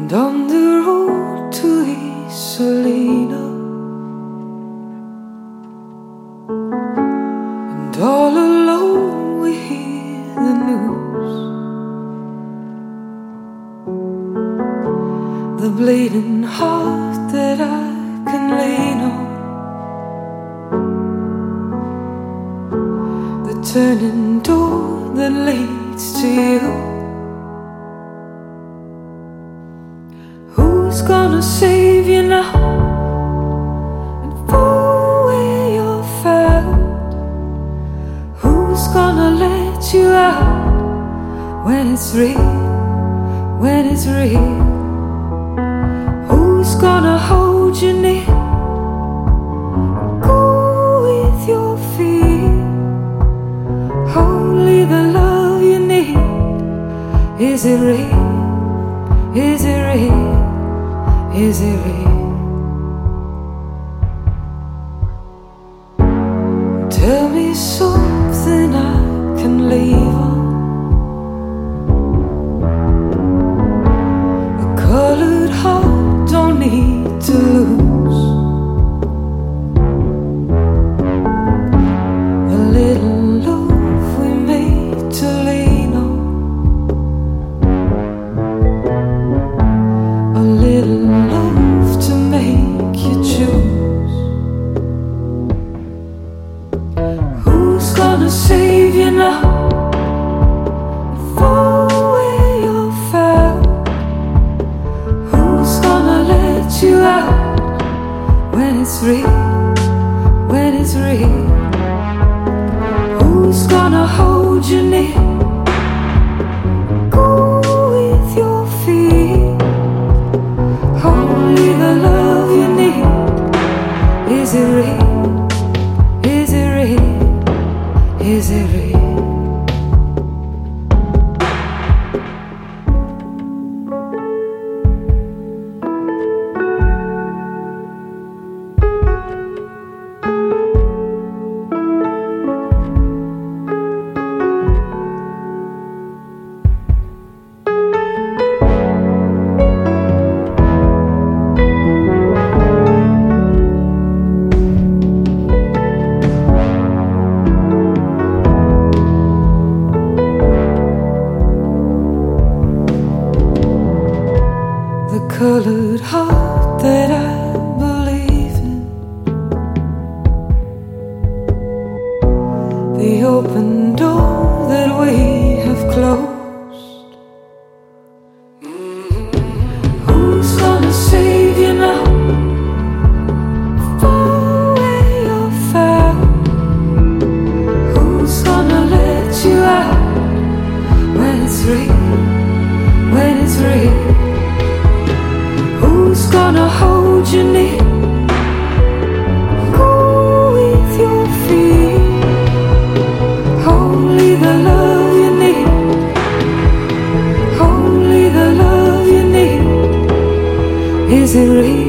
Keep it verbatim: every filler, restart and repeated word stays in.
And on the road to Isolina, and all alone we hear the news, the bleeding heart that I can lean on, the turning door that leads to you. Who's gonna save you now and for where you're found? Who's gonna let you out when it's real, when it's real? Who's gonna hold you near, go with your fear? Only the love you need. Is it real? Is it real? Is it real? Tell me something I can leave on, a colored heart don't need to lose, a little love we made to lean on, a little love to make you choose. Who's gonna save you now for where you're found? Who's gonna let you out when it's real, when it's real? Who's gonna hold you near, go with your fear? Only the love you need. Is it real? Is it real? Is it real? The colored heart that I believe in, the open door that we have closed. Who's gonna save you now for where you're found? Who's gonna let you out when it's real, when it's real? Who's gonna hold you near, go with your fear? Only the love you need, only the love you need. Is it real?